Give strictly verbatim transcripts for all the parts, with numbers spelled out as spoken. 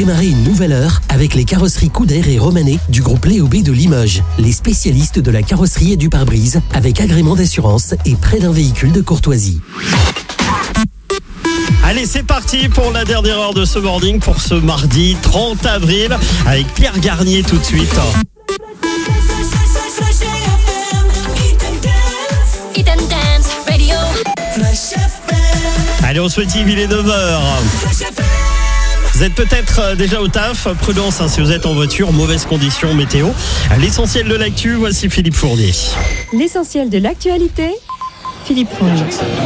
démarrer une nouvelle heure avec les carrosseries Couder et Romanet du groupe Léo B de Limoges. Les spécialistes de la carrosserie et du pare-brise avec agrément d'assurance et près d'un véhicule de courtoisie. Allez, c'est parti pour la dernière heure de ce morning pour ce mardi trente avril avec Pierre Garnier tout de suite. Allez, on souhaite Yves, il est neuf heures. Vous êtes peut-être déjà au taf, prudence hein, si vous êtes en voiture, mauvaise condition météo. L'essentiel de l'actu, voici Philippe Fournier. L'essentiel de l'actualité, Philippe Fournier.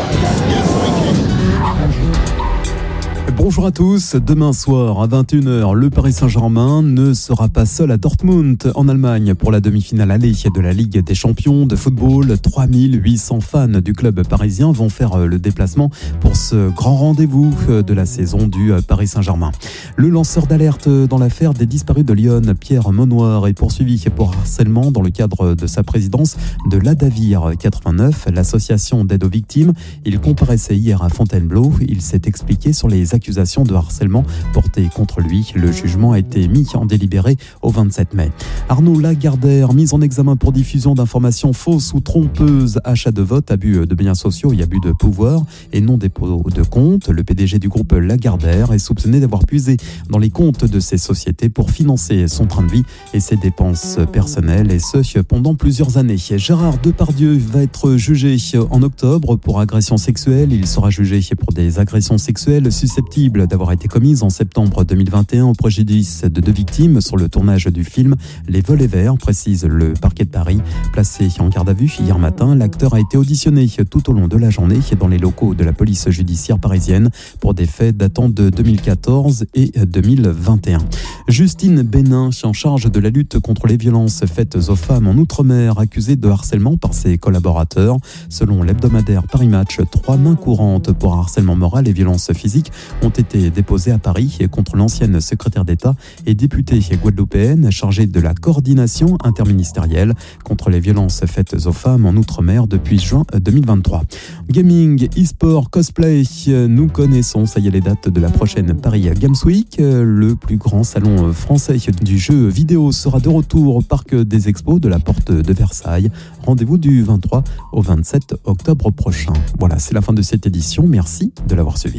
Bonjour à tous, demain soir à vingt et une heures, le Paris Saint-Germain ne sera pas seul à Dortmund en Allemagne pour la demi-finale aller de la Ligue des Champions de football. trois mille huit cents fans du club parisien vont faire le déplacement pour ce grand rendez-vous de la saison du Paris Saint-Germain. Le lanceur d'alerte dans l'affaire des disparus de Lyon, Pierre Monnoir, est poursuivi pour harcèlement dans le cadre de sa présidence de l'Adavir quatre-vingt-neuf, l'association d'aide aux victimes. Il comparaissait hier à Fontainebleau. Il s'est expliqué sur les accusations de harcèlement portées contre lui. Le jugement a été mis en délibéré au vingt-sept mai. Arnaud Lagardère, mis en examen pour diffusion d'informations fausses ou trompeuses, achat de vote, abus de biens sociaux et abus de pouvoir et non dépôt de compte. Le P D G du groupe Lagardère est soupçonné d'avoir puisé dans les comptes de ses sociétés pour financer son train de vie et ses dépenses personnelles, et ce pendant plusieurs années. Gérard Depardieu va être jugé en octobre pour agression sexuelle. Il sera jugé pour des agressions sexuelles susceptibles d'avoir été commises en septembre deux mille vingt et un au préjudice de deux victimes sur le tournage du film Les Volets Verts, précise le parquet de Paris. Placé en garde à vue hier matin, l'acteur a été auditionné tout au long de la journée dans les locaux de la police judiciaire parisienne pour des faits datant de deux mille quatorze et deux mille vingt et un. Justine Bénin, en charge de la lutte contre les violences faites aux femmes en Outre-mer, accusée de harcèlement par ses collaborateurs. Selon l'hebdomadaire Paris Match, trois mains courantes pour harcèlement moral et violences physiques ont été déposées à Paris contre l'ancienne secrétaire d'État et députée guadeloupéenne chargée de la coordination interministérielle contre les violences faites aux femmes en Outre-mer depuis juin deux mille vingt-trois. Gaming, e-sport, cosplay, nous connaissons, ça y est, les dates de la prochaine Paris Games Week. Le plus grand salon français du jeu vidéo sera de retour au parc des expos de la Porte de Versailles. Rendez-vous du vingt-trois au vingt-sept octobre prochain. Voilà, c'est la fin de cette édition. Merci de l'avoir suivi.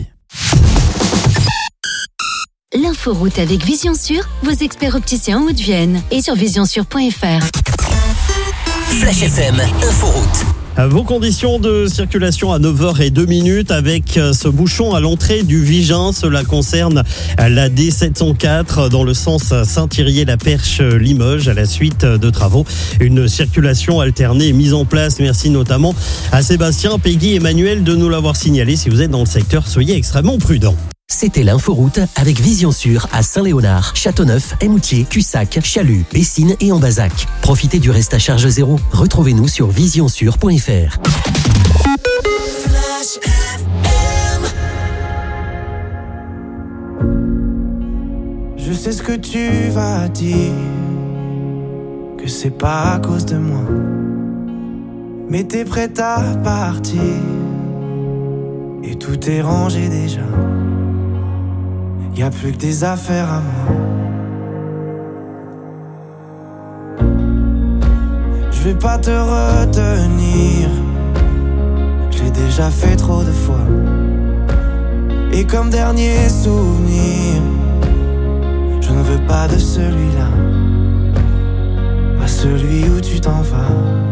L'inforoute avec Vision Sûre, vos experts opticiens en Haute-Vienne et sur vision sûre point f r. Flash F M, Inforoute. Vos conditions de circulation à neuf heures zéro deux avec ce bouchon à l'entrée du Vigin. Cela concerne la D sept cent quatre dans le sens Saint-Thirier-la-Perche-Limoges à la suite de travaux. Une circulation alternée est mise en place. Merci notamment à Sébastien, Peggy et Emmanuel de nous l'avoir signalé. Si vous êtes dans le secteur, soyez extrêmement prudents. C'était l'Inforoute avec Vision Sûre à Saint-Léonard, Châteauneuf, Émoutier, Cussac, Chalut, Bessines et Ambazac. Profitez du reste à charge zéro. Retrouvez-nous sur vision sûre point f r. Flash F M. Je sais ce que tu vas dire, que c'est pas à cause de moi, mais t'es prête à partir et tout est rangé déjà. Y'a plus que des affaires à moi. Je vais pas te retenir, je l'ai déjà fait trop de fois. Et comme dernier souvenir, je ne veux pas de celui-là, pas celui où tu t'en vas.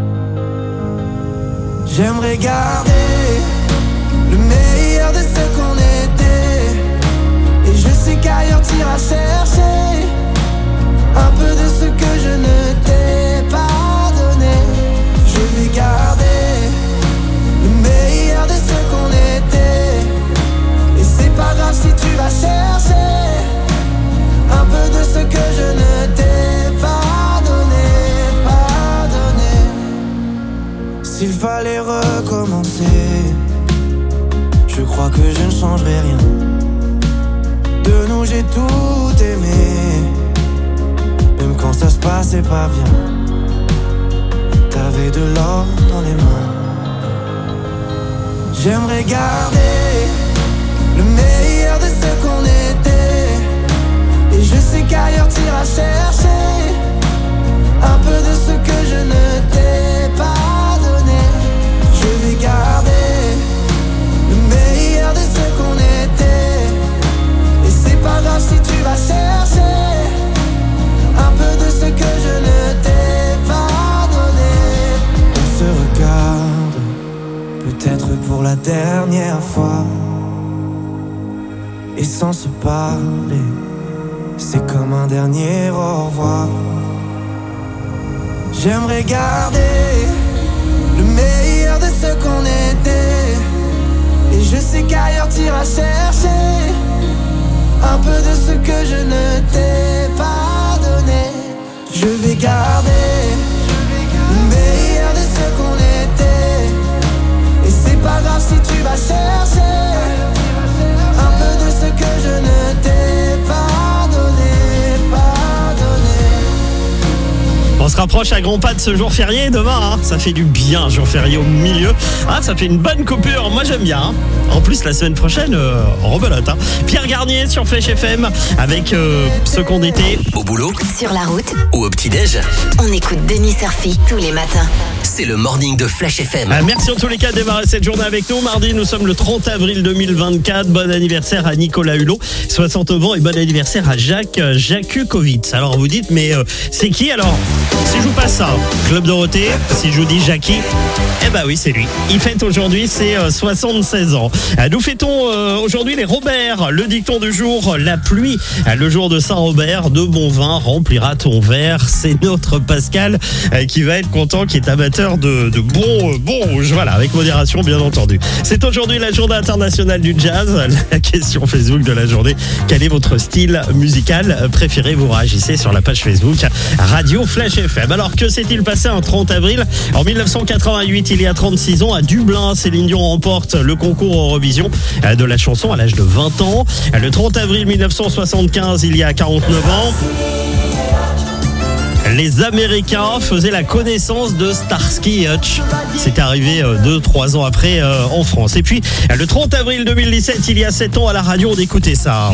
J'aimerais garder le meilleur de ce qu'on était, et je sais qu'ailleurs t'iras chercher un peu de ce que je ne t'ai pas donné. Je vais garder le meilleur de ce qu'on était, et c'est pas grave si tu vas chercher un peu de ce que je ne t'ai pas donné, pas donné. S'il fallait recommencer, je crois que je ne changerai rien. De nous j'ai tout aimé, même quand ça se passait pas bien. T'avais de l'or dans les mains. J'aimerais garder le meilleur de ce qu'on était, et je sais qu'ailleurs t'iras chercher un peu de ce que je ne t'ai pas donné. Je vais garder le meilleur de ce qu'on était. Et c'est pas grave si tu vas chercher un peu de ce que je ne t'ai pas donné. On se regarde, peut-être pour la dernière fois, et sans se parler, c'est comme un dernier au revoir. J'aimerais garder le meilleur de ce qu'on était. Et je sais qu'ailleurs t'iras chercher un peu de ce que je ne t'ai pas donné. Je vais garder le meilleur de ce qu'on était. Et c'est pas grave si tu vas chercher un peu de ce que je ne t'ai pas donné, pas donné. On se rapproche à grands pas de ce jour férié demain, hein. Ça fait du bien, jour férié au milieu. Ah, ça fait une bonne coupure, moi j'aime bien, hein. En plus, la semaine prochaine, euh, rebelote, hein. Pierre Garnier sur Flash F M avec euh, ce qu'on était Au boulot Sur la route, ou au petit-déj, on écoute Denis Surfi tous les matins. c'est le morning de Flash F M. Ah, merci en tous les cas de démarrer cette journée avec nous. Mardi, nous sommes le trente avril deux mille vingt-quatre. Bon anniversaire à Nicolas Hulot, soixante-neuf ans, et bon anniversaire à Jacques Jakubowicz. Alors vous dites, mais euh, c'est qui alors? Si je vous passe ça, Club Dorothée, si je vous dis Jackie, eh ben oui, c'est lui. Il fête aujourd'hui ses euh, soixante-seize ans. Euh, nous fêtons euh, aujourd'hui les Robert. Le dicton du jour, la pluie. Euh, le jour de Saint-Robert, de bon vin remplira ton verre. C'est notre Pascal euh, qui va être content, qui est amateur de, de bon, euh, bon rouge. Voilà, avec modération bien entendu. C'est aujourd'hui la journée internationale du jazz. La question Facebook de la journée, quel est votre style musical préféré? Vous réagissez sur la page Facebook Radio Flash F M. Alors que s'est-il passé un trente avril en mille neuf cent quatre-vingt-huit, il y a trente-six ans, à Dublin, Céline Dion remporte le concours Eurovision de la chanson à l'âge de vingt ans. Le trente avril mille neuf cent soixante-quinze, il y a quarante-neuf ans, les Américains faisaient la connaissance de Starsky et Hutch. C'est arrivé deux trois ans après euh, en France. Et puis, le trente avril deux mille dix-sept, il y a sept ans, à la radio, on écoutait ça.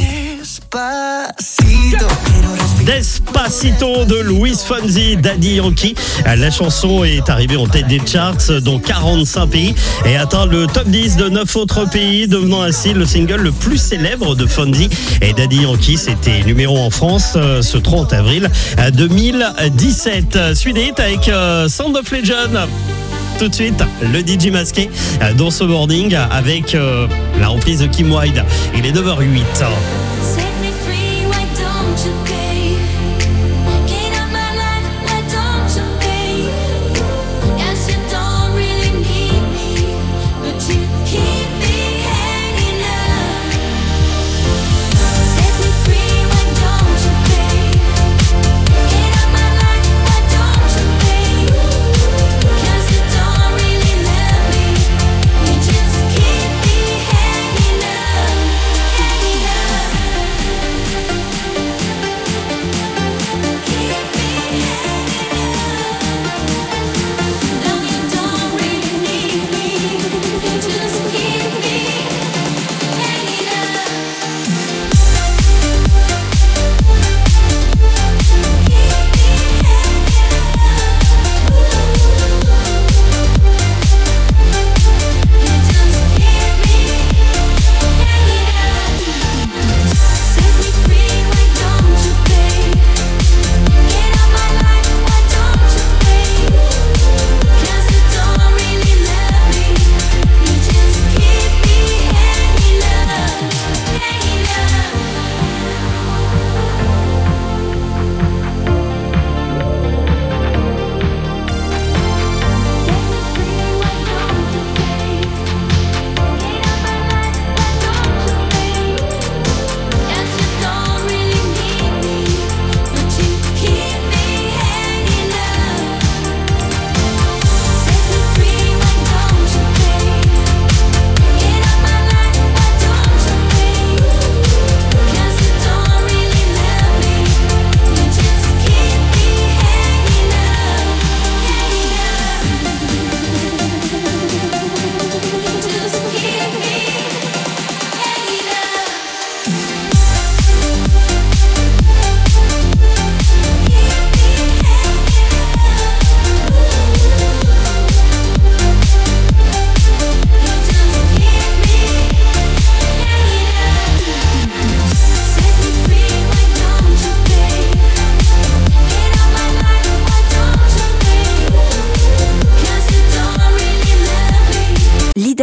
Despacito de Luis Fonsi, Daddy Yankee. La chanson est arrivée en tête des charts dans quarante-cinq pays et atteint le top dix de neuf autres pays, devenant ainsi le single le plus célèbre de Fonsi et Daddy Yankee. C'était numéro en France ce trente avril deux mille dix-sept. Suite des hits avec Sound of Legend. Tout de suite, le D J masqué dans ce morning avec euh, la reprise de Kim Wilde. Il est neuf heures huit.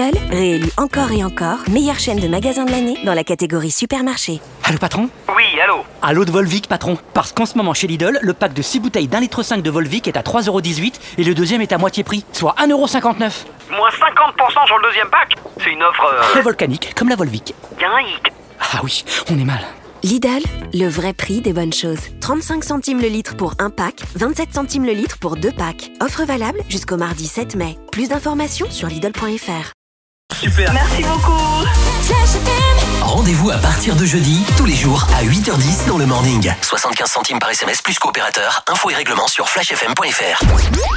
Lidl, réélu encore et encore, meilleure chaîne de magasins de l'année dans la catégorie supermarché. Allô patron ? Oui, allô ? Allô de Volvic patron. Parce qu'en ce moment chez Lidl, le pack de six bouteilles d'un litre cinq de Volvic est à trois euros dix-huit et le deuxième est à moitié prix, soit un euro cinquante-neuf. Moins cinquante pour cent sur le deuxième pack ? C'est une offre... Euh... Très volcanique, comme la Volvic. Gaïque. Ah oui, on est mal. Lidl, le vrai prix des bonnes choses. trente-cinq centimes le litre pour un pack, vingt-sept centimes le litre pour deux packs. Offre valable jusqu'au mardi sept mai. Plus d'informations sur Lidl point F R. Super. Merci beaucoup. Rendez-vous à partir de jeudi, tous les jours à huit heures dix dans le morning. soixante-quinze centimes par S M S plus coopérateur. Infos et règlements sur flash f m point f r.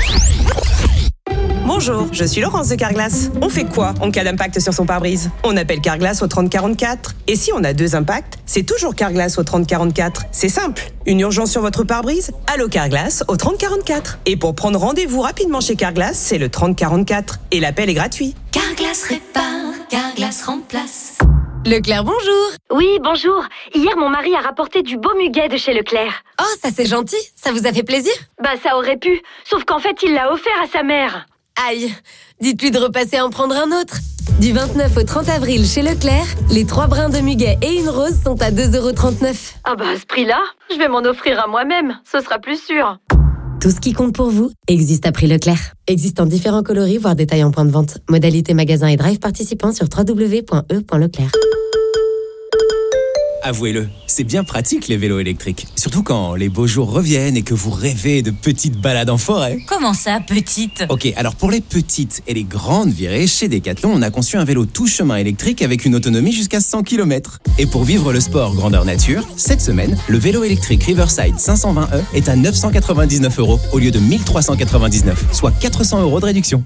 Bonjour, je suis Laurence de Carglass. On fait quoi en cas d'impact sur son pare-brise ? On appelle Carglass au trente quarante-quatre. Et si on a deux impacts, c'est toujours Carglass au trente quarante-quatre. C'est simple. Une urgence sur votre pare-brise ? Allô Carglass au trente quarante-quatre. Et pour prendre rendez-vous rapidement chez Carglass, c'est le trente quarante-quatre. Et l'appel est gratuit. Carglass répare, Carglass remplace. Leclerc, bonjour. Oui, bonjour. Hier, mon mari a rapporté du beau muguet de chez Leclerc. Oh, ça c'est gentil. Ça vous a fait plaisir ? Bah, ça aurait pu. Sauf qu'en fait, il l'a offert à sa mère. Aïe, dites-lui de repasser en prendre un autre. Du vingt-neuf au trente avril chez Leclerc, les trois brins de muguet et une rose sont à deux euros trente-neuf. Ah bah à ce prix-là, je vais m'en offrir à moi-même, ce sera plus sûr. Tout ce qui compte pour vous existe à prix Leclerc. Existe en différents coloris, voire détails en point de vente. Modalité magasin et drive participants sur w w w point e point leclerc. Avouez-le, c'est bien pratique les vélos électriques. Surtout quand les beaux jours reviennent et que vous rêvez de petites balades en forêt. Comment ça, petite ? Ok, alors pour les petites et les grandes virées, chez Decathlon, on a conçu un vélo tout chemin électrique avec une autonomie jusqu'à cent kilomètres. Et pour vivre le sport grandeur nature, cette semaine, le vélo électrique Riverside cinq cent vingt E est à neuf cent quatre-vingt-dix-neuf euros au lieu de mille trois cent quatre-vingt-dix-neuf, soit quatre cents euros de réduction.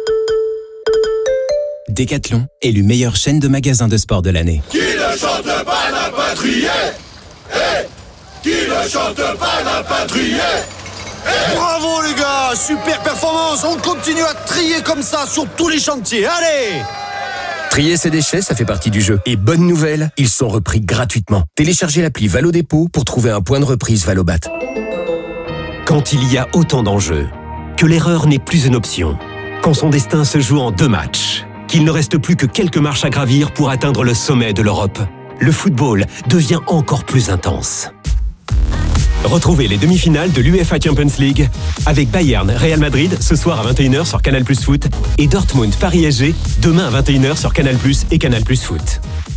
Decathlon, élu meilleure chaîne de magasins de sport de l'année. Qui ne chante pas n'a pas trié. Hey, qui ne chante pas n'a pas trié. Hey. Bravo les gars, super performance. On continue à trier comme ça sur tous les chantiers. Allez! Trier ses déchets, ça fait partie du jeu. Et bonne nouvelle, ils sont repris gratuitement. Téléchargez l'appli Valo Dépôt pour trouver un point de reprise Valobat. Quand il y a autant d'enjeux, que l'erreur n'est plus une option, quand son destin se joue en deux matchs, qu'il ne reste plus que quelques marches à gravir pour atteindre le sommet de l'Europe, le football devient encore plus intense. Retrouvez les demi-finales de l'UEFA Champions League avec Bayern Real Madrid ce soir à vingt et une heures sur Canal Plus Foot et Dortmund Paris S G demain à vingt et une heures sur Canal Plus et Canal Plus Foot.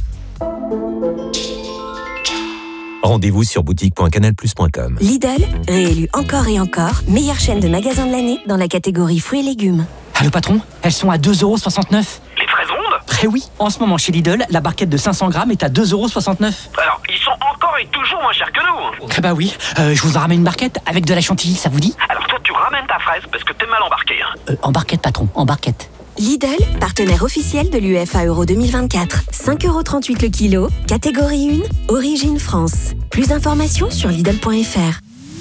Rendez-vous sur boutique point canal plus point com. Lidl, réélu encore et encore, meilleure chaîne de magasins de l'année dans la catégorie fruits et légumes. Allô patron, elles sont à deux euros soixante-neuf. Les fraises rondes ? Eh oui, en ce moment chez Lidl, la barquette de cinq cents grammes est à deux euros soixante-neuf. Alors, ils sont encore et toujours moins chers que nous. Eh bah oui, euh, je vous en ramène une barquette avec de la chantilly, ça vous dit ? Alors toi, tu ramènes ta fraise parce que t'es mal embarqué. Hein. Euh, en barquette patron, en barquette. Lidl, partenaire officiel de l'UEFA Euro deux mille vingt-quatre. cinq euros trente-huit le kilo, catégorie un, origine France. Plus d'informations sur Lidl point F R.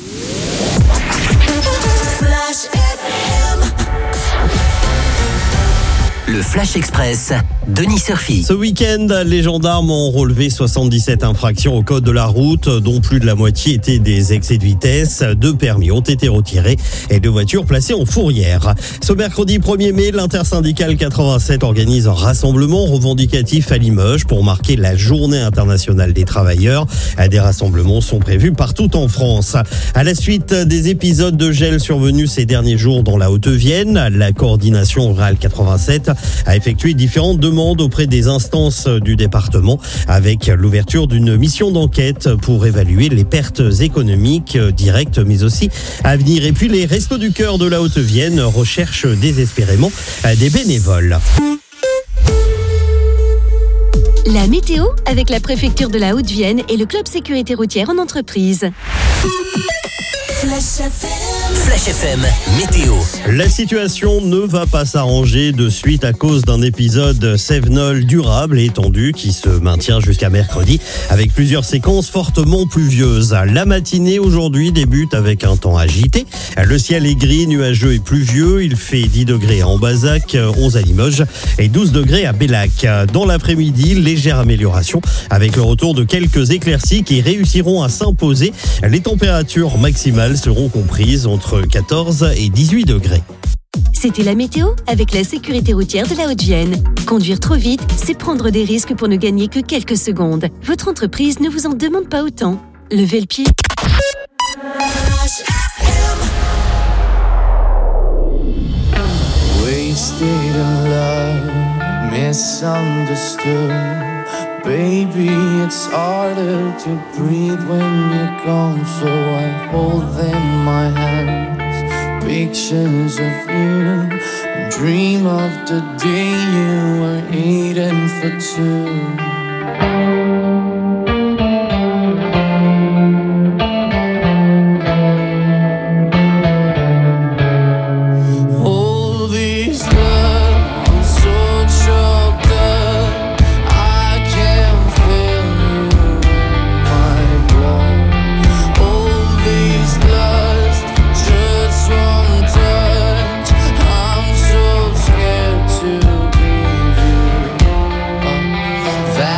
Le Flash Express, Denis Surfi. Ce week-end, les gendarmes ont relevé soixante-dix-sept infractions au code de la route, dont plus de la moitié étaient des excès de vitesse. Deux permis ont été retirés et deux voitures placées en fourrière. Ce mercredi premier mai, l'intersyndicale quatre-vingt-sept organise un rassemblement revendicatif à Limoges pour marquer la Journée internationale des travailleurs. Des rassemblements sont prévus partout en France. À la suite des épisodes de gel survenus ces derniers jours dans la Haute-Vienne, la coordination rurale quatre-vingt-sept a effectué différentes demandes auprès des instances du département avec l'ouverture d'une mission d'enquête pour évaluer les pertes économiques directes mais aussi à venir. Et puis les Restos du Cœur de la Haute-Vienne recherchent désespérément des bénévoles. La météo avec la préfecture de la Haute-Vienne et le club sécurité routière en entreprise. Flash F M. Flash F M, météo. La situation ne va pas s'arranger de suite à cause d'un épisode Cévenol durable et étendu qui se maintient jusqu'à mercredi avec plusieurs séquences fortement pluvieuses. La matinée aujourd'hui débute avec un temps agité. Le ciel est gris, nuageux et pluvieux. Il fait dix degrés à Ambazac, onze à Limoges et douze degrés à Bellac. Dans l'après-midi, légère amélioration avec le retour de quelques éclaircies qui réussiront à s'imposer. Les températures maximales seront comprises entre quatorze et dix-huit degrés. C'était la météo avec la sécurité routière de la Haute-Vienne. Conduire trop vite, c'est prendre des risques pour ne gagner que quelques secondes. Votre entreprise ne vous en demande pas autant. Levez le pied. Wasted in love, misunderstood. Baby, it's harder to breathe when you're gone. So I hold in my hands pictures of you and dream of the day you were eating for two. That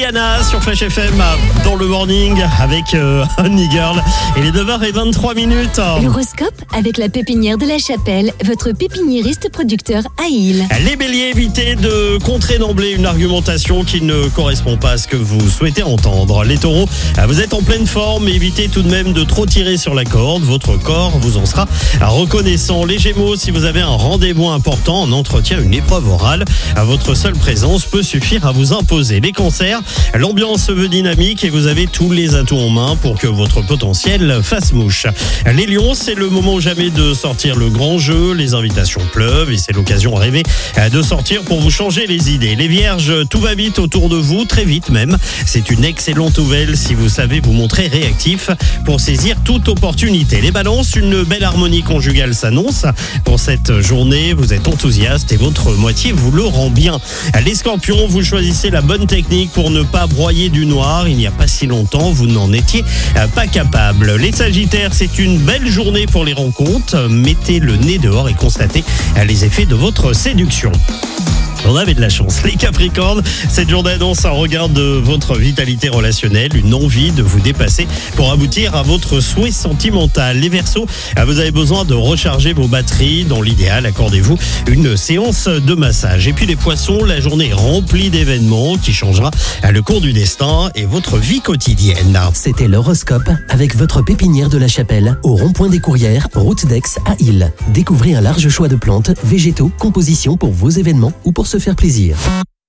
Rihanna sur Flash F M dans le morning avec euh, Honey Girl. Il est neuf heures vingt-trois minutes. L'horoscope avec la pépinière de la Chapelle, votre pépiniériste producteur à Île. Les béliers, évitez de contrer d'emblée une argumentation qui ne correspond pas à ce que vous souhaitez entendre. Les taureaux, vous êtes en pleine forme, mais évitez tout de même de trop tirer sur la corde. Votre corps vous en sera reconnaissant. Les gémeaux, si vous avez un rendez-vous important, un entretien, une épreuve orale, votre seule présence peut suffire à vous imposer. Les cancers, l'ambiance se veut dynamique et vous avez tous les atouts en main pour que votre potentiel fasse mouche. Les lions, c'est le moment ou jamais de sortir le grand jeu. Les invitations pleuvent et c'est l'occasion rêvée de sortir pour vous changer les idées. Les vierges, tout va vite autour de vous, très vite même. C'est une excellente nouvelle si vous savez vous montrer réactif pour saisir toute opportunité. Les balances, une belle harmonie conjugale s'annonce. Pour cette journée, vous êtes enthousiaste et votre moitié vous le rend bien. Les scorpions, vous choisissez la bonne technique pour ne pas broyer du noir. Il n'y a pas si longtemps, vous n'en étiez pas capable. Les sagittaires, c'est une belle journée pour les rencontres. Mettez le nez dehors et constatez les effets de votre séduction. On avait de la chance. Les Capricornes, cette journée annonce un regard de votre vitalité relationnelle, une envie de vous dépasser pour aboutir à votre souhait sentimental. Les Verseaux, vous avez besoin de recharger vos batteries. Dans l'idéal, accordez-vous une séance de massage. Et puis les Poissons, la journée est remplie d'événements qui changera le cours du destin et votre vie quotidienne. C'était l'horoscope avec votre pépinière de la Chapelle au rond-point des Courrières, route d'Aix à Île. Découvrez un large choix de plantes, végétaux, compositions pour vos événements ou pour se faire plaisir.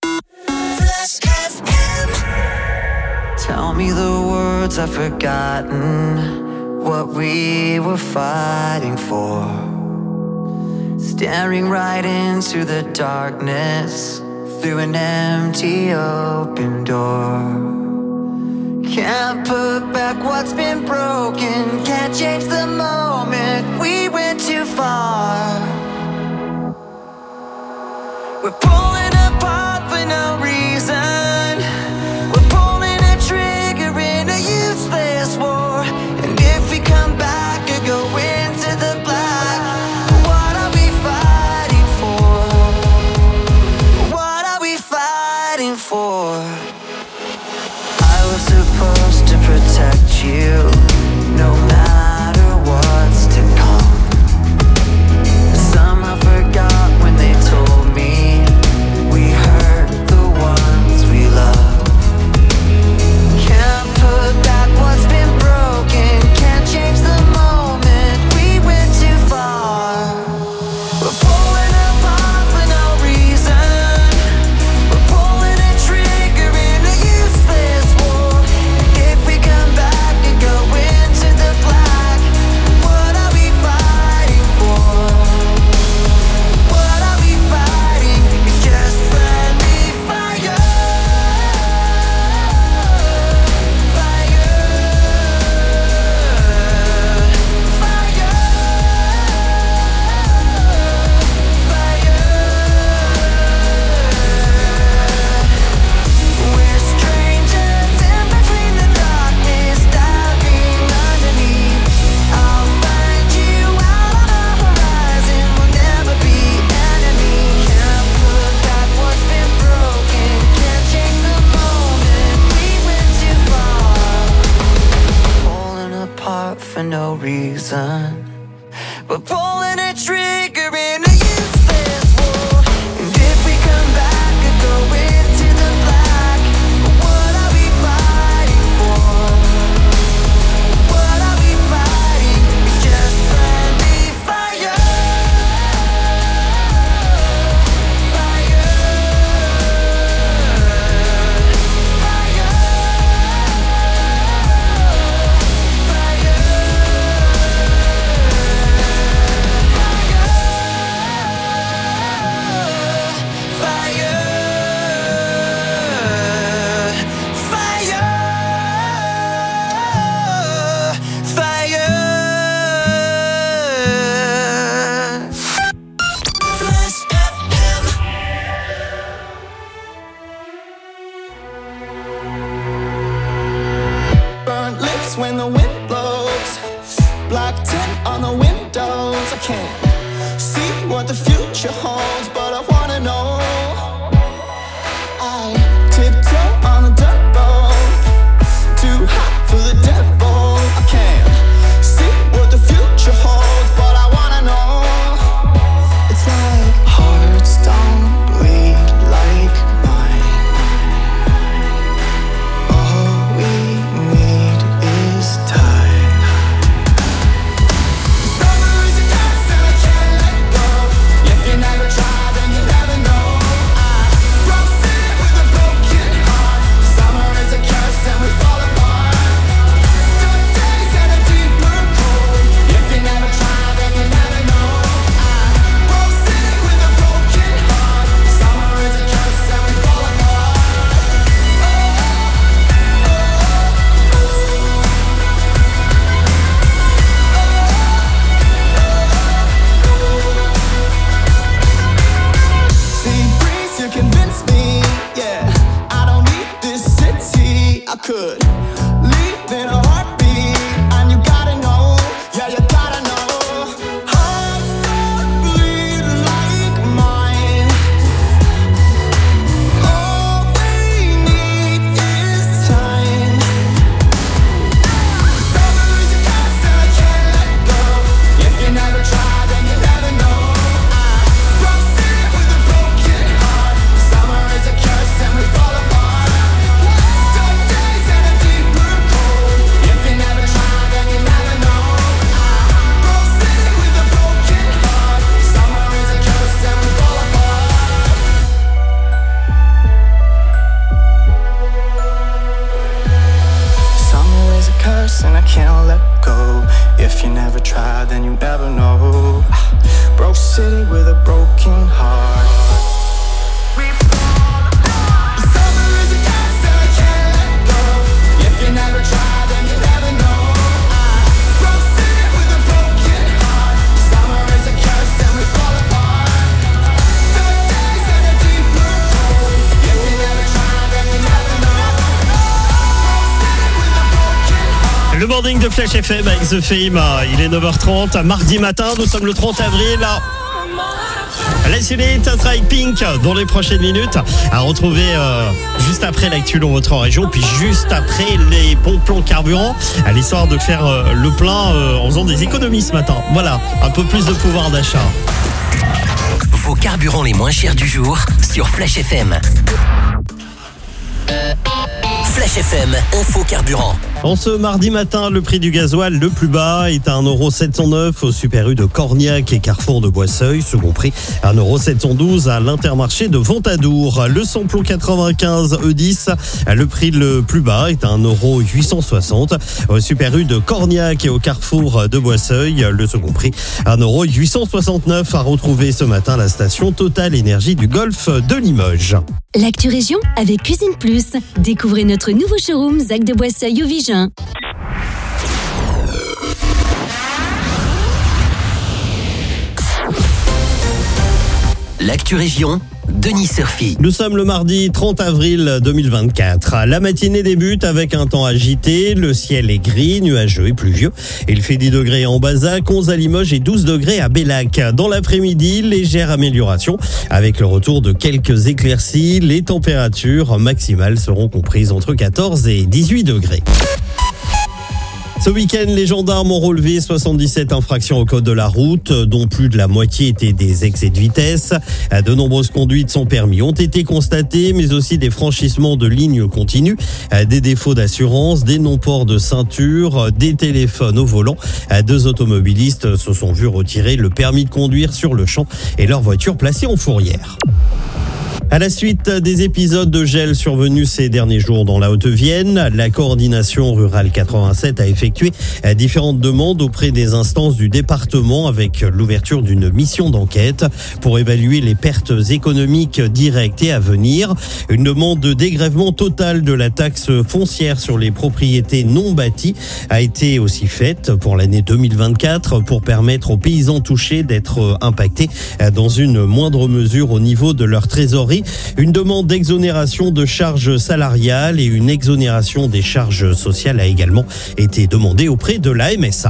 Tell me the words I've forgotten, what we were fighting for. Staring right into the darkness, through an empty open door. Can't put back what's been broken, can't change the moment, we went too far. We're pulling apart for no reason. We're pulling a trigger in a useless war. And if we come back or go into the black, what are we fighting for? What are we fighting for? I was supposed to protect you, no matter what's to come. Somehow forgot when they told me we hurt the ones we love. Can't put back what's been broken, can't change the moment, we went too far. We're pulling apart for no reason. We're pulling a trigger in a useless war. If we come back and go into the black, what are we fighting for? What are we fighting? It's just friendly fire. Fire. Fire. Fire. We're strangers in between the darkness, diving underneath. I'll find you out on the horizon, we'll never be enemies. Can't put back what's been broken, can't change the moment, we went too far. Pulling apart for no reason. We're pulling a trigger in a useless war. And if we come back and go into the black, what are we fighting for? What are we fighting? It's just friendly fire. Fire. Burnt lips when the wind blows, black tint on the windows. I can't see what the future holds, but I wanna know. I tiptoe on the dirt could leave in a heartbeat, and you gotta know, yeah, you gotta know. Hearts that bleed like mine. All we need is time. Summer is a curse and I can't let go. If you never try, then you never know. I broke city with a broken heart. Summer is a curse and we fall apart. Dark days and a deeper cold. If you never try, then you never know. I broke city with a broken heart. Summer is a curse and we fall apart. Summer is a curse and I can't let go. If you never try, then you never know. Broke city with a broken heart. Summer is a curse and I can't let go. If you never try, then you never know. Broke city with a broken heart. Summer is a curse and we fall apart. Dark days and a deeper cold. If you never try, then you never know. Broke city with a broken heart. Le morning de Flash F M avec The Fame, il est neuf heures trente, mardi matin, nous sommes le trente avril. La suite avec Pink dans les prochaines minutes, à retrouver euh, juste après l'actu dans votre région, puis juste après les bons plans carburant, à l'histoire de faire euh, le plein euh, en faisant des économies ce matin. Voilà, un peu plus de pouvoir d'achat. Vos carburants les moins chers du jour sur Flash F M. Flash F M, info carburant. En ce mardi matin, le prix du gasoil le plus bas est à un euro sept cent neuf au Super U de Corniac et Carrefour de Boisseuil. Second prix, un euro sept cent douze à l'Intermarché de Ventadour. Le samplon quatre-vingt-quinze E dix, le prix le plus bas est à un euro huit cent soixante au Super U de Corniac et au Carrefour de Boisseuil. Le second prix, un euro huit cent soixante-neuf à retrouver ce matin à la station Total Énergie du Golfe de Limoges. L'actu région avec Cuisine Plus. Découvrez notre nouveau showroom Zac de Boisseuil au Vigin. L'actu région, Denis Surfi. Nous sommes le mardi trente avril deux mille vingt-quatre. La matinée débute avec un temps agité. Le ciel est gris, nuageux et pluvieux. Il fait dix degrés en Bazac, onze à Limoges et douze degrés à Bellac. Dans l'après-midi, légère amélioration. Avec le retour de quelques éclaircies, les températures maximales seront comprises entre quatorze et dix-huit degrés. Ce week-end, les gendarmes ont relevé soixante-dix-sept infractions au code de la route, dont plus de la moitié étaient des excès de vitesse. De nombreuses conduites sans permis ont été constatées, mais aussi des franchissements de lignes continues, des défauts d'assurance, des non-ports de ceinture, des téléphones au volant. Deux automobilistes se sont vus retirer le permis de conduire sur le champ et leur voiture placée en fourrière. À la suite des épisodes de gel survenus ces derniers jours dans la Haute-Vienne, la coordination rurale quatre-vingt-sept a effectué différentes demandes auprès des instances du département avec l'ouverture d'une mission d'enquête pour évaluer les pertes économiques directes et à venir. Une demande de dégrèvement total de la taxe foncière sur les propriétés non bâties a été aussi faite pour l'année deux mille vingt-quatre pour permettre aux paysans touchés d'être impactés dans une moindre mesure au niveau de leur trésorerie. Une demande d'exonération de charges salariales et une exonération des charges sociales a également été demandée auprès de la M S A.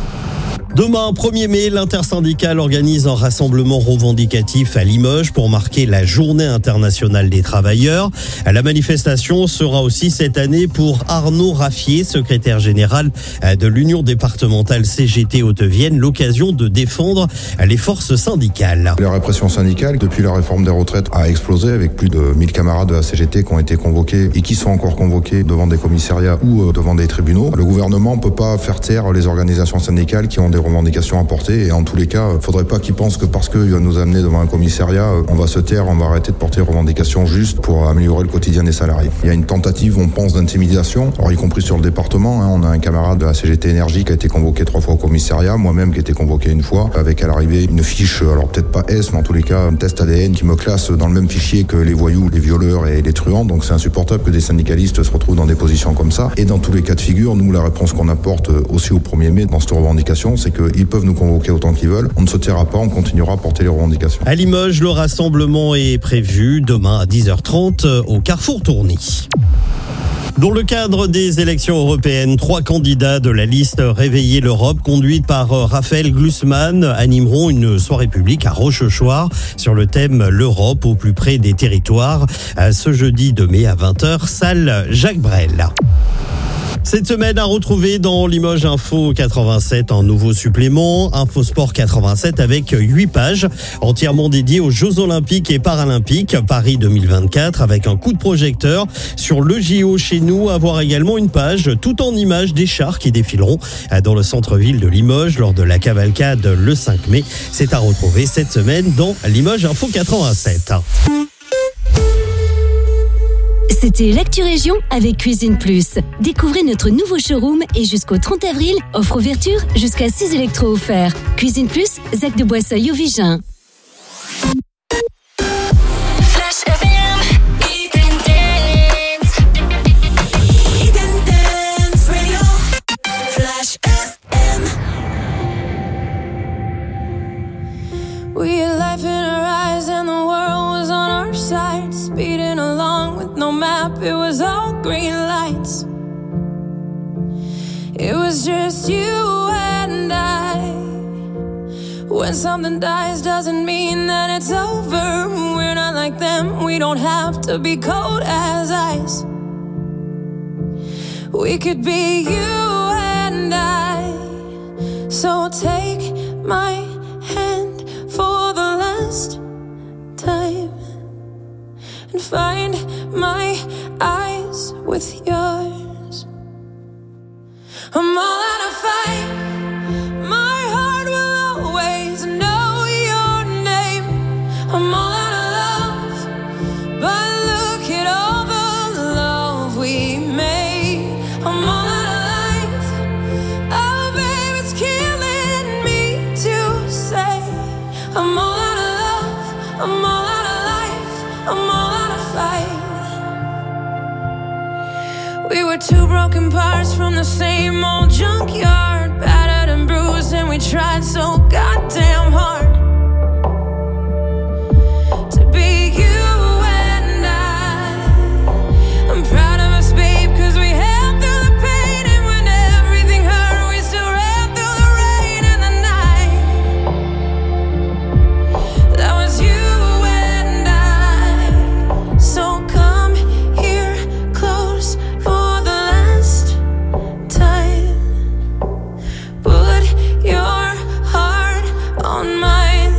Demain, premier mai, l'intersyndicale organise un rassemblement revendicatif à Limoges pour marquer la Journée internationale des travailleurs. La manifestation sera aussi cette année pour Arnaud Raffier, secrétaire général de l'Union départementale C G T Haute-Vienne, l'occasion de défendre les forces syndicales. La répression syndicale, depuis la réforme des retraites, a explosé avec plus de mille camarades de la C G T qui ont été convoqués et qui sont encore convoqués devant des commissariats ou devant des tribunaux. Le gouvernement ne peut pas faire taire les organisations syndicales qui ont des revendications à porter et en tous les cas, il ne faudrait pas qu'ils pensent que parce qu'il va nous amener devant un commissariat, on va se taire, on va arrêter de porter des revendications juste pour améliorer le quotidien des salariés. Il y a une tentative, on pense, d'intimidation, alors y compris sur le département. Hein, on a un camarade de la C G T Énergie qui a été convoqué trois fois au commissariat, moi-même qui ai été convoqué une fois, avec à l'arrivée une fiche, alors peut-être pas S, mais en tous les cas un test A D N qui me classe dans le même fichier que les voyous, les violeurs et les truands. Donc c'est insupportable que des syndicalistes se retrouvent dans des positions comme ça. Et dans tous les cas de figure, nous, la réponse qu'on apporte aussi au premier mai dans cette revendication, c'est qu'ils peuvent nous convoquer autant qu'ils veulent. On ne se taira pas, on continuera à porter les revendications. À Limoges, le rassemblement est prévu demain à dix heures trente au Carrefour Tourny. Dans le cadre des élections européennes, trois candidats de la liste Réveiller l'Europe, conduite par Raphaël Glucksmann, animeront une soirée publique à Rochechouart sur le thème L'Europe au plus près des territoires, ce jeudi deux mai à vingt heures, salle Jacques Brel. Cette semaine à retrouver dans Limoges Info quatre-vingt-sept un nouveau supplément, Infosport quatre-vingt-sept avec huit pages entièrement dédiées aux Jeux Olympiques et Paralympiques Paris deux mille vingt-quatre avec un coup de projecteur sur le J O chez nous, à voir également une page tout en images des chars qui défileront dans le centre-ville de Limoges lors de la cavalcade le cinq mai. C'est à retrouver cette semaine dans Limoges Info quatre-vingt-sept. C'était l'Actu Région avec Cuisine Plus. Découvrez notre nouveau showroom et jusqu'au trente avril, offre ouverture jusqu'à six électros offerts. Cuisine Plus, Zac de Boisseuil au Vigin. Flash F M, Eat and Dance. Eat and Dance Radio. Flash F M. We had life in our eyes and the world was on our side, speeding along with no map, it was all green lights. It was just you and I. When something dies doesn't mean that it's over. We're not like them, we don't have to be cold as ice. We could be you and I. So take my hand for the last time and find my eyes with yours. I'm all out of fight. My heart will always know your name. I'm all out of love, but look at all the love we made. I'm all out of life. Oh, babe, it's killing me to say I'm all out of love. I'm all out of life. I'm all out of fight. We were two broken parts from the same old junkyard, battered and bruised, and we tried so goddamn hard to be you and I. I'm proud of us, babe, cause we held through the pain, and when everything hurt, we still ran through the rain and the night. That was you and I. So come here close for the last time. Put your heart on mine.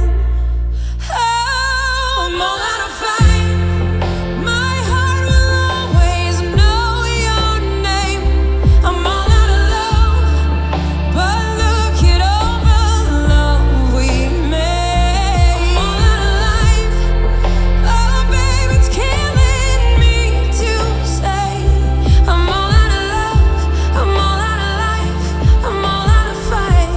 Oh, I'm all out of fight. My heart will always know your name. I'm all out of love, but look at all the love we made. I'm all out of life. Oh, babe, it's killing me to say I'm all out of love. I'm all out of life. I'm all out of fight.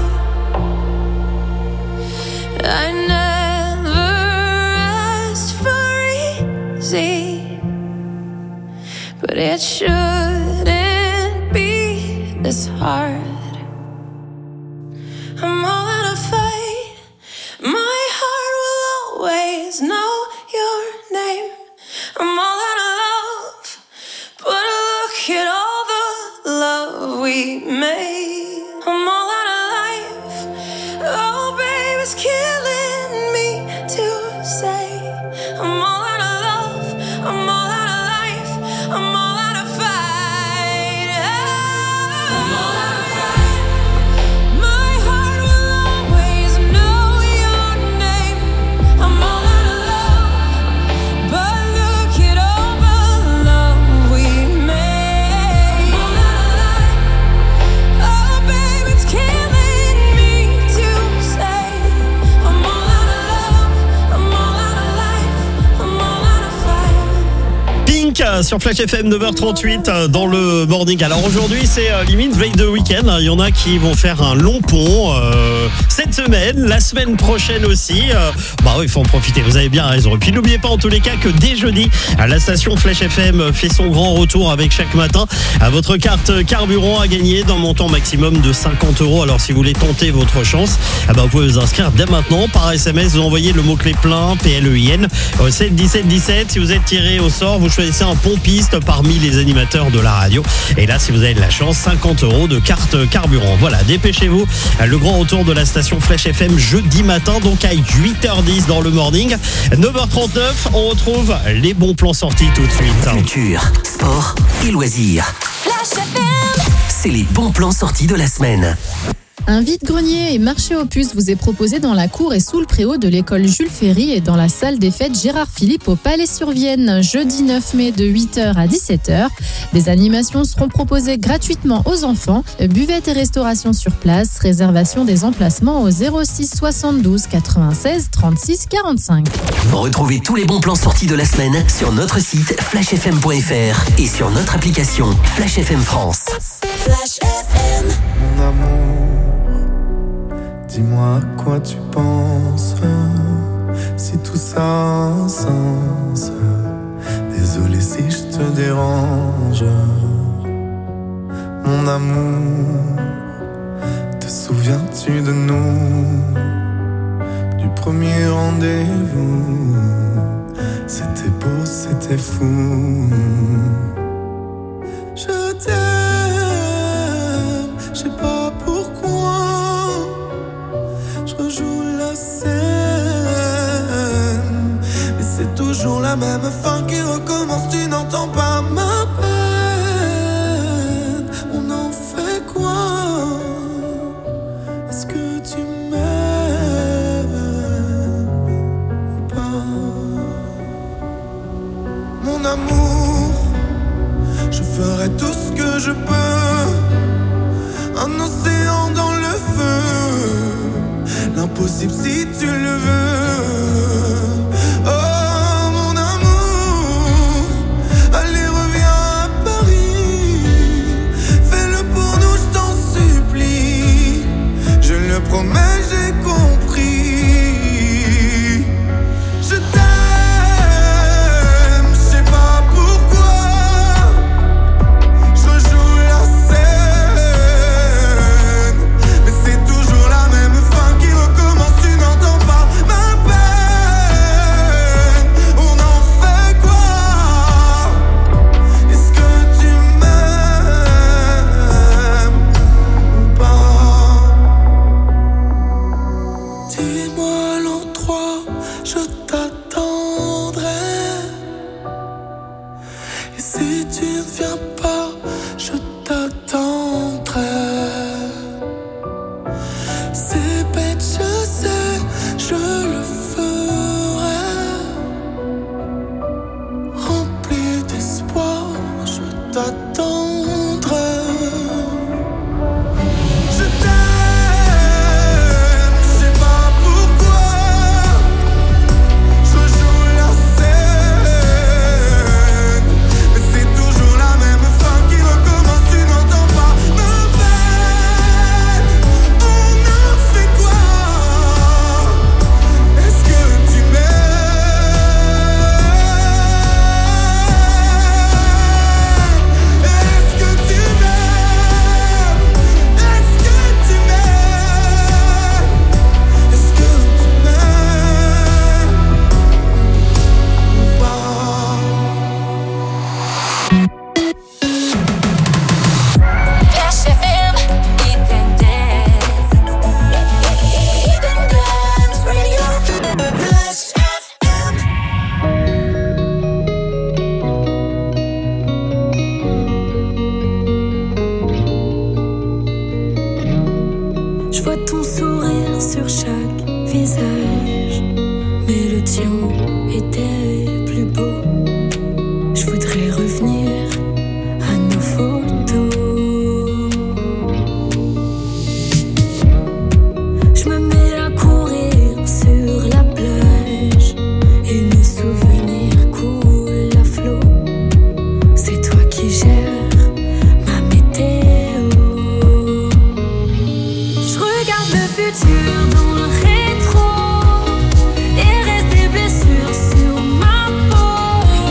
I never asked for easy, but it shouldn't be this hard. I'm all out of fight. My heart will always know your name. I'm all out of love, but look at all the love we made. I'm all out of life. Oh, babe, it's killing me to say I'm all out of love. I'm all out of life. I'm all out of fight. I'm all out of fight. My heart will always know your name. I'm all out of love, but look at all the love we made. I'm all out of life. Oh, babe, it's killing me to say I'm all out of love. I'm all out of life. I'm all out of fight. Pink sur Flash F M, neuf heures trente-huit dans le morning. Alors aujourd'hui c'est euh, limite veille de week-end. Il y en a qui vont faire un long pont euh, cette semaine, la semaine prochaine aussi. Euh, bah oui, il faut en profiter, vous avez bien raison. Et puis n'oubliez pas en tous les cas que dès jeudi, la station Flash F M fait son grand retour avec chaque matin à votre carte carburant à gagner d'un montant maximum de cinquante euros. Alors si vous voulez tenter votre chance, eh ben, vous pouvez vous inscrire dès maintenant par S M S. Vous envoyez le mot-clé plein, P L E I N, au sept dix-sept dix-sept. Si vous êtes tiré au sort, vous choisissez un un pompiste parmi les animateurs de la radio. Et là, si vous avez de la chance, cinquante euros de carte carburant. Voilà, dépêchez-vous. Le grand retour de la station Flash F M jeudi matin, donc à huit heures dix dans le morning. neuf heures trente-neuf, on retrouve les bons plans sortis tout de suite. Culture, sport et loisirs. Flash F M. C'est les bons plans sortis de la semaine. Un vide-grenier et marché aux puces vous est proposé dans la cour et sous le préau de l'école Jules Ferry et dans la salle des fêtes Gérard Philippe au Palais-sur-Vienne, jeudi neuf mai de huit heures à dix-sept heures. Des animations seront proposées gratuitement aux enfants. Buvette et restauration sur place. Réservation des emplacements au zéro six soixante-douze quatre-vingt-seize trente-six quarante-cinq. Retrouvez tous les bons plans sortis de la semaine sur notre site flash f m point f r et sur notre application Flash F M France. Flash F M. Mon amour, dis-moi à quoi tu penses, si tout ça a un sens. Désolé si je te dérange. Mon amour, te souviens-tu de nous, du premier rendez-vous? C'était beau, c'était fou. Je t'aime, je sais pas pourquoi. Je rejoue la scène, mais c'est toujours la même fin qui recommence. Tu n'entends pas ma peine. On en fait quoi? Est-ce que tu m'aimes ou pas? Mon amour, je ferai tout ce que je peux. Un océan dans le feu, l'impossible si tu le veux. Oh mon amour, allez reviens à Paris. Fais-le pour nous, je t'en supplie. Je le promets, j'ai compris. Je t'aime, je sais pas pourquoi. Je rejoue la scène, mais c'est toujours la même fin qui recommence. Tu n'entends pas ma peine. On en fait quoi? Est-ce que tu m'aimes ou pas? Dis-moi l'endroit, je t'attendrai. Et si tu ne viens pas, je t'attendrai. C'est bête, je sais, je le ferai. Rempli d'espoir, je t'attendrai. Je t'aime, je sais pas pourquoi. Je rejoue la scène, mais c'est toujours la même fin qui recommence. Tu n'entends pas ma peine. On en fait quoi? Est-ce que tu m'aimes? Est-ce que tu m'aimes? Est-ce que tu m'aimes? Est-ce que tu m'aimes ou pas? Flash F M, Eat and Dance. Eat and Dance Radio. Flash F M. Je vois ton sourire sur chaque visage, mais le tien était plus beau. Je voudrais revenir à nos photos. Je me mets à courir sur la plage et nos souvenirs coulent à flot. C'est toi qui gères ma météo. Je regarde le futur dans le rétro et reste des blessures sur ma peau.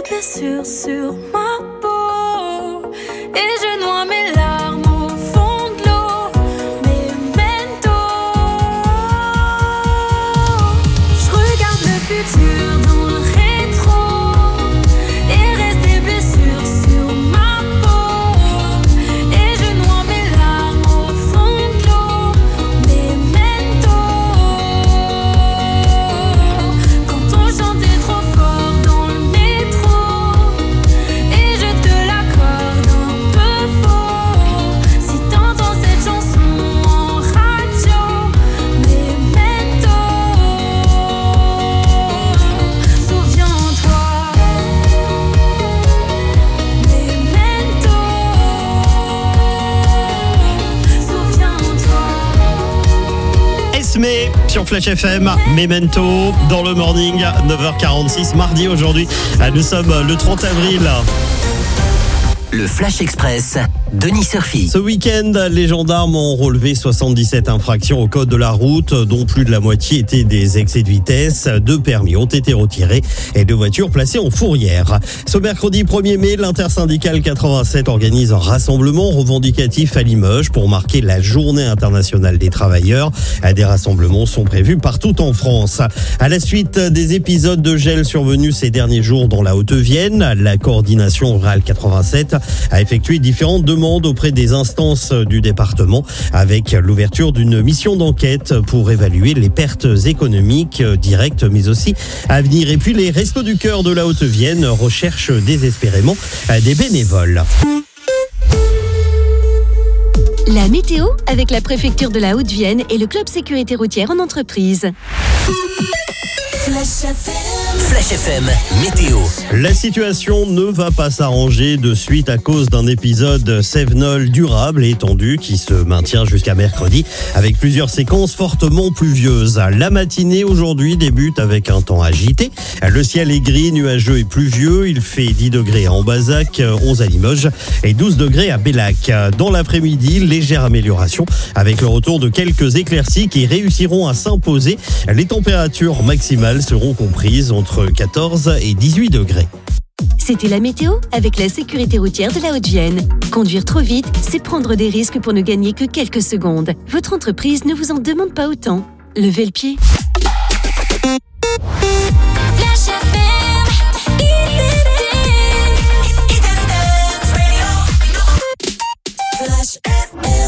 blessures sur ma peau et je noie mes larmes au fond de l'eau. Memento, je regarde le futur dans le rétro et reste des blessures sur ma peau et je noie mes larmes au fond de l'eau. Memento, quand on chantait trop fort dans le métro et je te l'accorde un peu faux. Si t'entends cette chanson en radio, Memento, souviens-toi. Memento, souviens-toi. Esme sur Flash F M, Memento dans le morning, neuf heures quarante-six, mardi aujourd'hui. Ah, Nous sommes le trente avril. Le Flash Express, Denis Surfi. Ce week-end, les gendarmes ont relevé soixante-dix-sept infractions au code de la route, dont plus de la moitié étaient des excès de vitesse. Deux permis ont été retirés et deux voitures placées en fourrière. Ce mercredi premier mai, l'intersyndicale quatre-vingt-sept organise un rassemblement revendicatif à Limoges pour marquer la journée internationale des travailleurs. Des rassemblements sont prévus partout en France. À la suite des épisodes de gel survenus ces derniers jours dans la Haute-Vienne, la coordination rurale quatre-vingt-sept a effectué différentes demandes auprès des instances du département avec l'ouverture d'une mission d'enquête pour évaluer les pertes économiques directes mais aussi à venir. Et puis les Restos du Cœur de la Haute-Vienne recherchent désespérément des bénévoles. La météo avec la préfecture de la Haute-Vienne et le club sécurité routière en entreprise. Flash F M. Flash F M, météo. La situation ne va pas s'arranger de suite à cause d'un épisode cévenol durable et étendu qui se maintient jusqu'à mercredi avec plusieurs séquences fortement pluvieuses. La matinée aujourd'hui débute avec un temps agité. Le ciel est gris, nuageux et pluvieux. Il fait dix degrés à Ambazac, onze à Limoges et douze degrés à Bellac. Dans l'après-midi, légère amélioration avec le retour de quelques éclaircies qui réussiront à s'imposer. Les températures maximales seront comprises entre quatorze et dix-huit degrés. C'était la météo avec la sécurité routière de la Haute-Vienne. Conduire trop vite, c'est prendre des risques pour ne gagner que quelques secondes. Votre entreprise ne vous en demande pas autant. Levez le pied. Flash F M, Flash F M.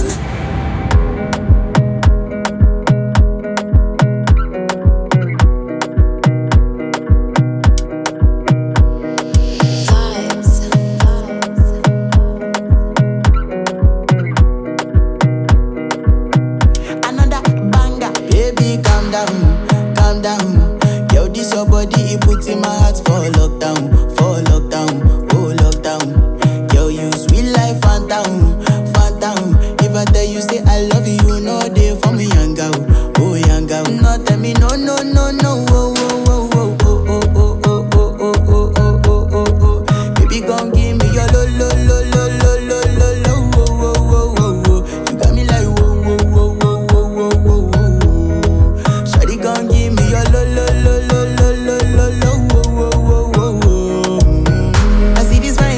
Another banger, baby, calm down, calm down. Yo, this your body, it puts in my heart for lockdown, for lockdown, oh lockdown. Yo, you sweet life, phantom, phantom. If I tell you say I love you, you know they for me, young girl, oh young girl. No, tell me no, no, no, no, oh, oh, oh, oh, oh, oh, oh, oh, oh, oh, oh, oh, oh, oh. Baby, gon' give me your lo, lo, lo, lo, lo, lo, lo, lo, oh, oh, oh, oh, oh. You got me like whoa, whoa, whoa, whoa, whoa, whoa, whoa, whoa. Shawty gon' give me your lo, lo, lo, lo, lo, lo, lo, lo, oh, oh, oh, oh, oh. I see this fine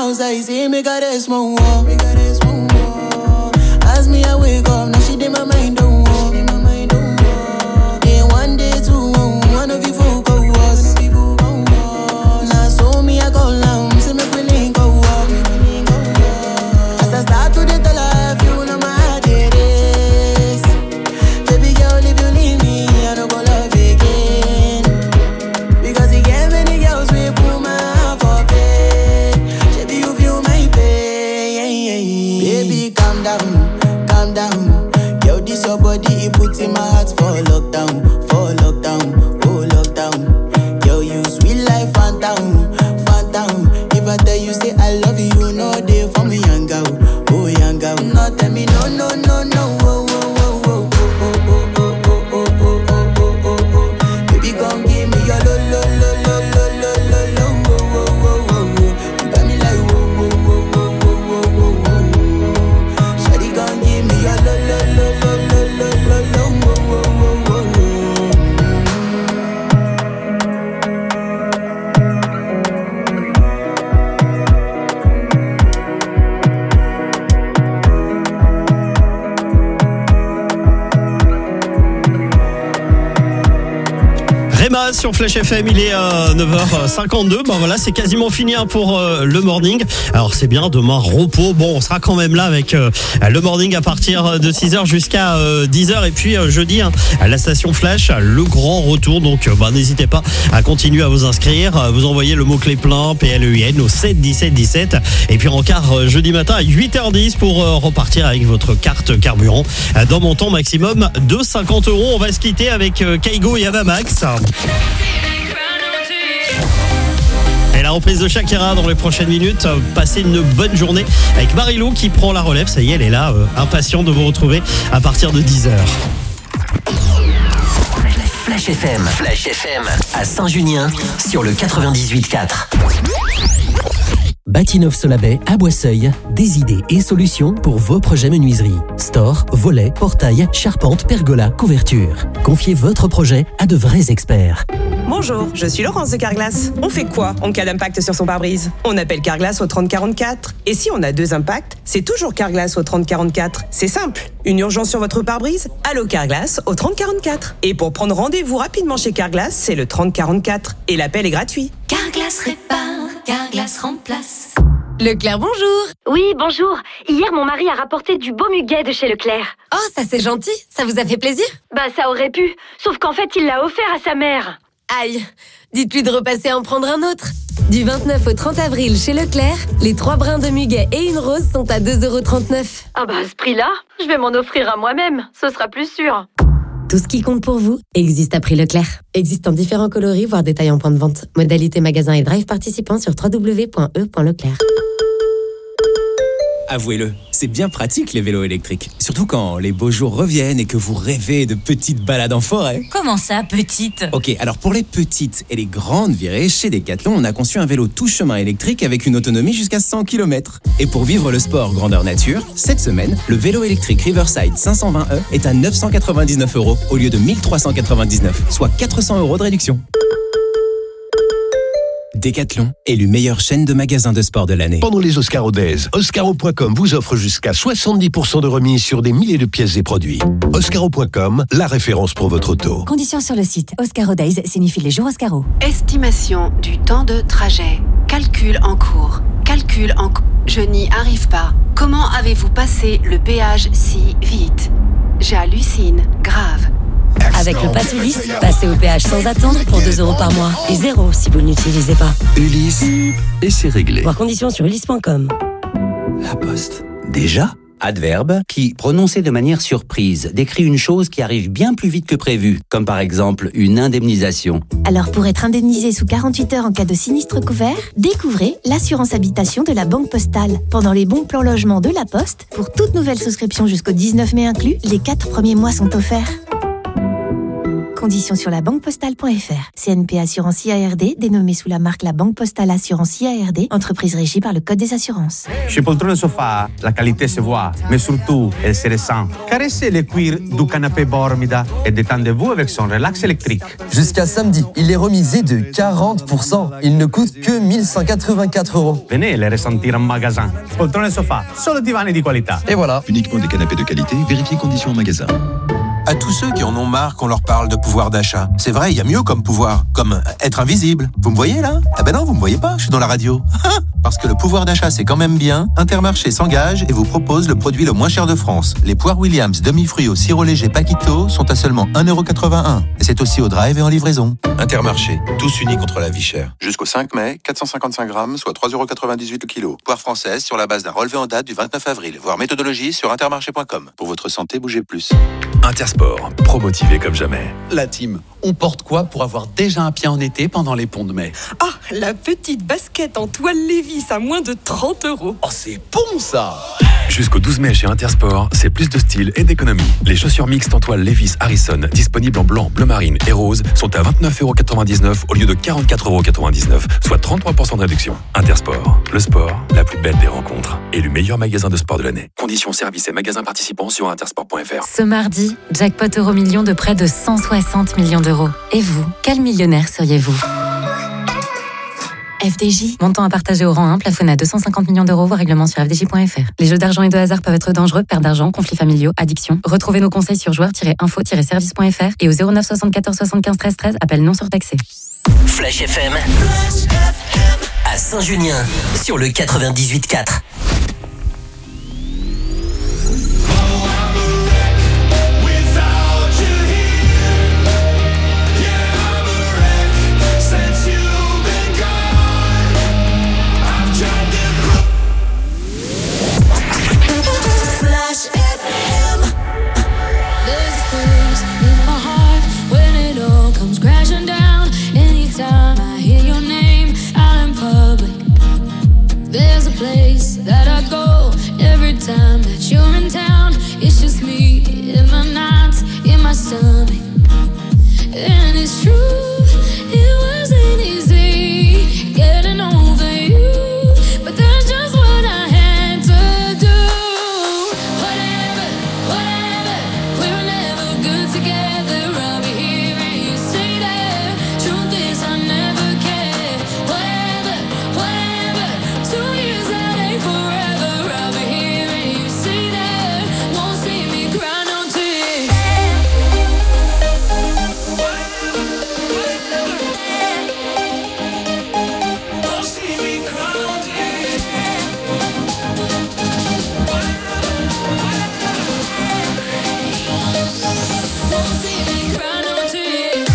outside, say make her rest more. Make her rest more. As me I wake up, now she dey my mind don't walk. Day one, day two, one of you folk go us. Now so me I go down, say make we link go up. As I start to dey tell her, you know my heart it is. Baby girl, if you leave me, I don't go love again. Because you get many girls we put my heart for bed. Baby, you feel my pain. Baby, calm down, calm down. Yo, this your body, it puts in my heart for lockdown, for lockdown, oh lockdown. Yo, you sweet life, phantom, phantom. If I tell you say I love you, you know they for me young girl, oh young girl. No, tell me no, no, no, no, oh, oh, oh, oh, oh, oh, oh, oh, oh, oh, oh, oh, oh. Baby, come give me your lo, lo, lo, lo, lo, lo, lo, lo, oh, oh, oh, oh, oh. You got me like whoa, whoa, whoa, whoa, whoa, whoa, whoa, whoa. Shawty, come give me your lo, lo, lo, lo, lo, lo, lo, lo, oh, oh, oh, oh, oh. Réma sur Flash F M, il est euh, neuf heures cinquante-deux. Ben voilà, c'est quasiment fini hein, pour euh, le morning. Alors c'est bien, demain repos. Bon, on sera quand même là avec euh, le morning à partir de six heures jusqu'à euh, dix heures. Et puis euh, jeudi, hein, à la station Flash, le grand retour. Donc euh, bah, n'hésitez pas à continuer à vous inscrire. Vous envoyez le mot-clé plein, P L E I N, au sept dix-sept dix-sept. Et puis rencard euh, jeudi matin à huit heures dix pour euh, repartir avec votre carte carburant euh, dans montant maximum de cinquante euros. On va se quitter avec euh, Kaigo et Avamax. Et la reprise de Shakira dans les prochaines minutes. Passez une bonne journée avec Marilou qui prend la relève. Ça y est, elle est là, euh, impatiente de vous retrouver à partir de dix heures. Flash F M, Flash F M à Saint-Junien sur le quatre-vingt-dix-huit quatre. Bâti-Neuf Solabay à Boisseuil, des idées et solutions pour vos projets menuiserie. Store, volets, portail, charpente, pergola, couverture. Confiez votre projet à de vrais experts. Bonjour, je suis Laurence de Carglass. On fait quoi en cas d'impact sur son pare-brise? On appelle Carglass au trente quarante-quatre. Et si on a deux impacts, c'est toujours Carglass au trente quarante-quatre. C'est simple. Une urgence sur votre pare-brise? Allô Carglass au trente quarante-quatre. Et pour prendre rendez-vous rapidement chez Carglass, c'est le trente quarante-quatre. Et l'appel est gratuit. Carglass répare, Carglass remplace. Leclerc, bonjour. Oui, bonjour. Hier, mon mari a rapporté du beau muguet de chez Leclerc. Oh, ça c'est gentil. Ça vous a fait plaisir? Bah, ça aurait pu. Sauf qu'en fait, il l'a offert à sa mère. Aïe. Dites-lui de repasser en prendre un autre. Du vingt-neuf au trente avril chez Leclerc, les trois brins de muguet et une rose sont à deux euros trente-neuf. Ah bah, à ce prix-là, je vais m'en offrir à moi-même. Ce sera plus sûr. Tout ce qui compte pour vous existe à prix Leclerc. Existe en différents coloris, voire détails en point de vente. Modalité magasin et drive participants sur w w w point e point leclerc. Avouez-le, c'est bien pratique les vélos électriques. Surtout quand les beaux jours reviennent et que vous rêvez de petites balades en forêt. Comment ça, petite? Ok, alors pour les petites et les grandes virées, chez Decathlon, on a conçu un vélo tout chemin électrique avec une autonomie jusqu'à cent kilomètres. Et pour vivre le sport grandeur nature, cette semaine, le vélo électrique Riverside cinq cent vingt E est à neuf cent quatre-vingt-dix-neuf euros au lieu de mille trois cent quatre-vingt-dix-neuf, soit quatre cents euros de réduction. Decathlon, élu meilleure chaîne de magasins de sport de l'année. Pendant les Oscars Days, Oscaro point com vous offre jusqu'à soixante-dix pour cent de remise sur des milliers de pièces et produits. Oscaro point com, la référence pour votre auto. Conditions sur le site. Oscaro Days signifie les jours Oscaro. Estimation du temps de trajet. Calcul en cours. Calcul en cours. Je n'y arrive pas. Comment avez-vous passé le péage si vite? J'hallucine. Grave. Avec le Pass Ulysse, passez au péage sans attendre pour deux euros par mois. Et zéro si vous ne l'utilisez pas. Ulysse, et c'est réglé. Voir conditions sur ulysse point com. La Poste. Déjà? Adverbe qui, prononcé de manière surprise, décrit une chose qui arrive bien plus vite que prévu, comme par exemple une indemnisation. Alors pour être indemnisé sous quarante-huit heures en cas de sinistre couvert, découvrez l'assurance habitation de la Banque Postale. Pendant les bons plans logement de la Poste, pour toute nouvelle souscription jusqu'au dix-neuf mai inclus, les quatre premiers mois sont offerts. Conditions sur la banque postale point f r. C N P Assurance I A R D, dénommée sous la marque La Banque Postale Assurance I A R D, entreprise régie par le Code des assurances. Chez Poltrone Sofa, la qualité se voit, mais surtout, elle se ressent. Caressez le cuir du canapé Bormida et détendez-vous avec son relax électrique. Jusqu'à samedi, il est remisé de quarante pour cent. Il ne coûte que mille cent quatre-vingt-quatre euros. Venez les ressentir en magasin. Poltrone Sofa, solo divani di qualità. Et voilà. Uniquement des canapés de qualité, vérifiez conditions en magasin. À tous ceux qui en ont marre qu'on leur parle de pouvoir d'achat. C'est vrai, il y a mieux comme pouvoir, comme être invisible. Vous me voyez là? Ah ben non, vous me voyez pas, je suis dans la radio. Parce que le pouvoir d'achat c'est quand même bien, Intermarché s'engage et vous propose le produit le moins cher de France. Les poires Williams demi-fruits au sirop léger Paquito sont à seulement un euro quatre-vingt-un. Et c'est aussi au drive et en livraison. Intermarché, tous unis contre la vie chère. Jusqu'au cinq mai, quatre cent cinquante-cinq grammes, soit trois euros quatre-vingt-dix-huit le kilo. Poire française sur la base d'un relevé en date du vingt-neuf avril. Voir méthodologie sur intermarché point com. Pour votre santé, bougez plus. Intersport, pro-motivé comme jamais. La team, on porte quoi pour avoir déjà un pied en été pendant les ponts de mai? Ah, la petite basket en toile Levi's à moins de trente euros. Oh, c'est bon ça! Jusqu'au douze mai chez Intersport, c'est plus de style et d'économie. Les chaussures mixtes en toile Levi's Harrison, disponibles en blanc, bleu marine et rose, sont à vingt-neuf euros quatre-vingt-dix-neuf au lieu de quarante-quatre euros quatre-vingt-dix-neuf, soit trente-trois pour cent de réduction. Intersport, le sport, la plus belle des rencontres. Et le meilleur magasin de sport de l'année. Conditions, services et magasins participants sur intersport point f r. Ce mardi, jackpot Euro-Million de près de cent soixante millions d'euros. Et vous, quel millionnaire seriez-vous? F D J, montant à partager au rang un, plafonné à deux cent cinquante millions d'euros, voire règlement sur f d j point f r. Les jeux d'argent et de hasard peuvent être dangereux, perte d'argent, conflits familiaux, addiction. Retrouvez nos conseils sur joueurs tiret info tiret service point f r et au zéro neuf soixante-quatorze soixante-quinze treize treize, appel non surtaxé. Flash F M, Flash F M à Saint-Junien sur le quatre-vingt-dix-huit quatre. Place that I go every time that you're in town. It's just me in my nights, in my stomach. And it's true, it wasn't easy getting over you, but that's just what I had to do. Whatever, whatever, we were never good together. I'll be here and you stay there. Truth is I never cared. Whatever, whatever, two years that ain't forever. I'll be here and you stay there. Won't see me cry no tears. Won't see me cry no tears. Won't see me cry no tears.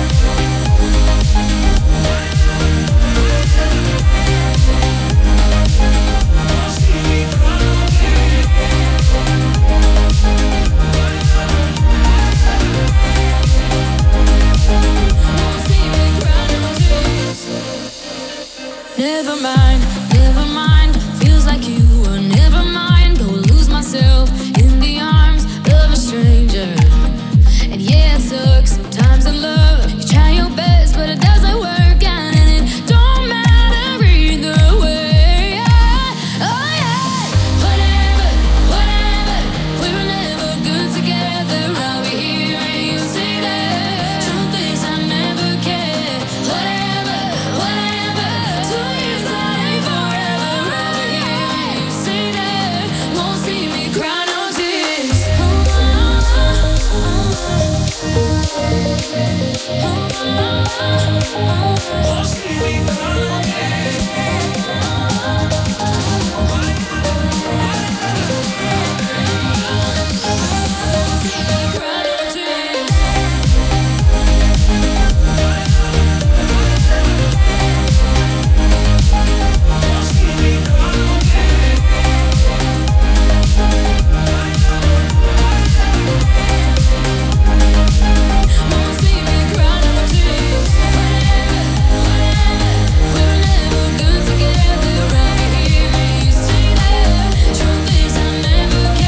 Never mind, never mind. Feels like you were never mind. Go lose myself in the arms of a stranger. And yeah, it sucks sometimes in love. You try your best, but it doesn't work out, and it don't matter either way. Oh yeah, whatever, whatever. We were never good together. I'll be here and you stay there. Truth is I never cared. Whatever, whatever. Two years that ain't forever. I'll be here and you stay there. Won't see me cry no tears. Won't see me